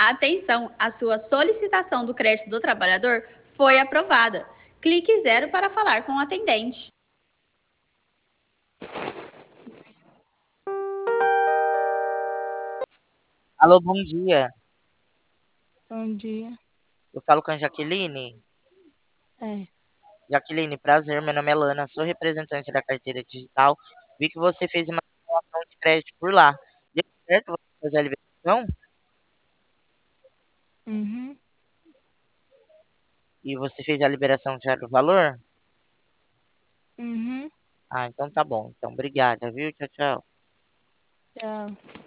Atenção, a sua solicitação do crédito do trabalhador foi aprovada. Clique zero para falar com o atendente. Alô, bom dia. Bom dia. Eu falo com a Jaqueline. É. Jaqueline, prazer. Meu nome é Lana, sou representante da carteira digital. Vi que você fez uma reclamação de crédito por lá. Deu certo você fazer a liberação? Uhum. E você fez a liberação já do valor? Uhum. Ah, então tá bom. Então, obrigada, viu? Tchau, tchau. Tchau.